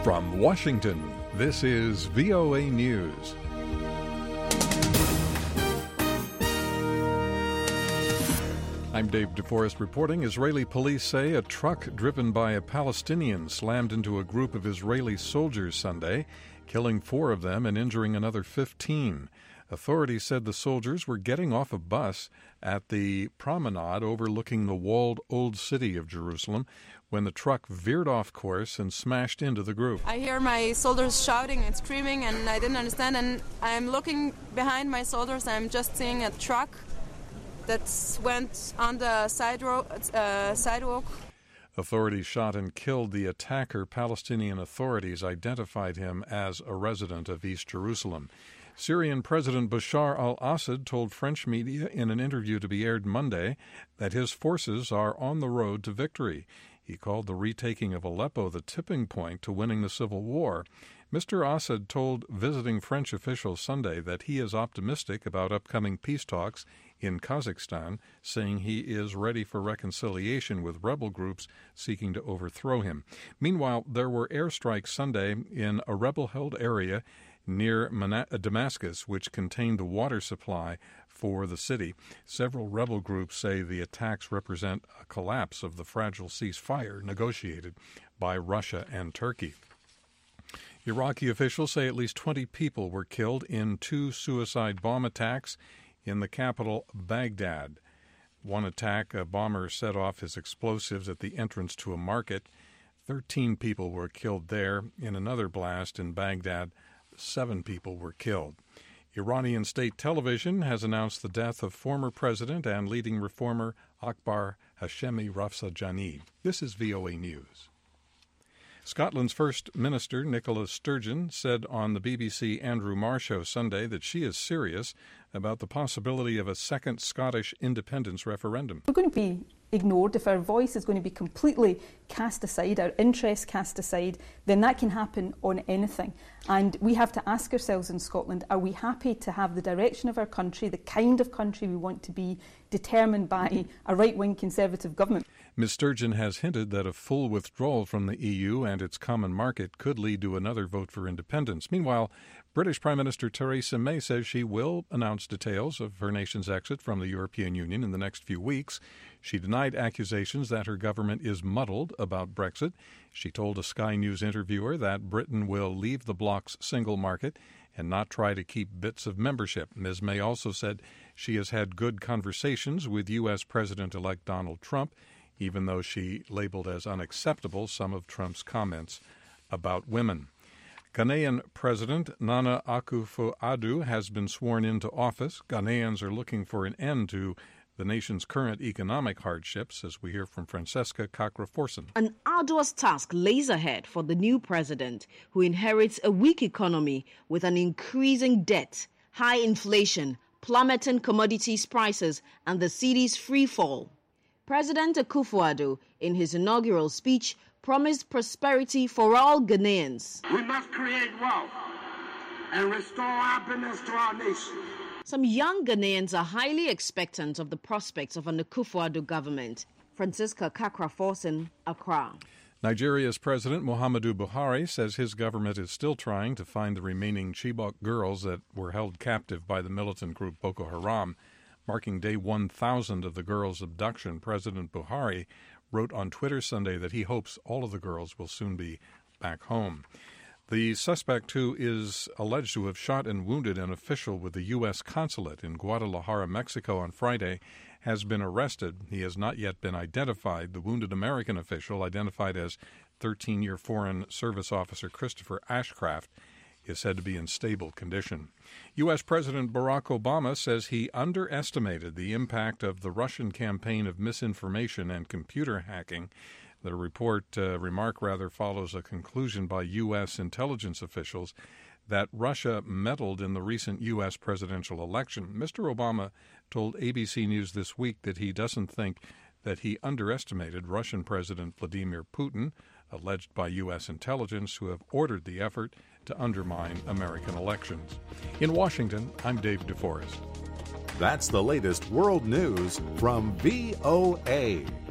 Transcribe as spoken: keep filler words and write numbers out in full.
From Washington, this is V O A News. I'm Dave DeForest reporting. Israeli police say a truck driven by a Palestinian slammed into a group of Israeli soldiers Sunday, killing four of them and injuring another fifteen. Authorities said the soldiers were getting off a bus at the promenade overlooking the walled Old City of Jerusalem when the truck veered off course and smashed into the group. I hear my soldiers shouting and screaming, and I didn't understand. And I'm looking behind my soldiers. I'm just seeing a truck that went on the side ro- uh, sidewalk. Authorities shot and killed the attacker. Palestinian authorities identified him as a resident of East Jerusalem. Syrian President Bashar al-Assad told French media in an interview to be aired Monday that his forces are on the road to victory. He called the retaking of Aleppo the tipping point to winning the civil war. Mister Assad told visiting French officials Sunday that he is optimistic about upcoming peace talks in Kazakhstan, saying he is ready for reconciliation with rebel groups seeking to overthrow him. Meanwhile, there were airstrikes Sunday in a rebel-held area near Damascus, which contained the water supply for the city. Several rebel groups say the attacks represent a collapse of the fragile ceasefire negotiated by Russia and Turkey. Iraqi officials say at least twenty people were killed in two suicide bomb attacks in the capital, Baghdad. One attack, a bomber set off his explosives at the entrance to a market. Thirteen people were killed there. In another blast in Baghdad, seven people were killed. Iranian state television has announced the death of former president and leading reformer Akbar Hashemi Rafsanjani. This is V O A News. Scotland's First Minister, Nicola Sturgeon, said on the B B C Andrew Marr Show Sunday that she is serious about the possibility of a second Scottish independence referendum. We're going to be ignored. If our voice is going to be completely cast aside, our interests cast aside, then that can happen on anything. And we have to ask ourselves in Scotland, are we happy to have the direction of our country, the kind of country we want to be, determined by a right-wing Conservative government? Miz Sturgeon has hinted that a full withdrawal from the E U and its common market could lead to another vote for independence. Meanwhile, British Prime Minister Theresa May says she will announce details of her nation's exit from the European Union in the next few weeks. She denied accusations that her government is muddled about Brexit. She told a Sky News interviewer that Britain will leave the bloc's single market and not try to keep bits of membership. Miz May also said she has had good conversations with U S President-elect Donald Trump, even though she labeled as unacceptable some of Trump's comments about women. Ghanaian President Nana Akufo-Addo has been sworn into office. Ghanaians are looking for an end to the nation's current economic hardships, as we hear from Francesca Kakra-Forson. An arduous task lays ahead for the new president, who inherits a weak economy with an increasing debt, high inflation, plummeting commodities prices, and the cedi's free fall. President Akufo-Addo, in his inaugural speech, promised prosperity for all Ghanaians. We must create wealth and restore happiness to our nation. Some young Ghanaians are highly expectant of the prospects of an Akufo-Addo government. Francisca Kakra-Forson, Accra. Nigeria's President Muhammadu Buhari says his government is still trying to find the remaining Chibok girls that were held captive by the militant group Boko Haram. Marking day one thousand of the girls' abduction, President Buhari wrote on Twitter Sunday that he hopes all of the girls will soon be back home. The suspect, who is alleged to have shot and wounded an official with the U S consulate in Guadalajara, Mexico on Friday, has been arrested. He has not yet been identified. The wounded American official, identified as thirteen-year Foreign Service Officer Christopher Ashcraft, is said to be in stable condition. U S. President Barack Obama says he underestimated the impact of the Russian campaign of misinformation and computer hacking. The report, uh, remark rather, follows a conclusion by U S intelligence officials that Russia meddled in the recent U S presidential election. Mister Obama told A B C News this week that he doesn't think that he underestimated Russian President Vladimir Putin, alleged by U S intelligence, who have ordered the effort to undermine American elections. In Washington, I'm Dave DeForest. That's the latest world news from V O A.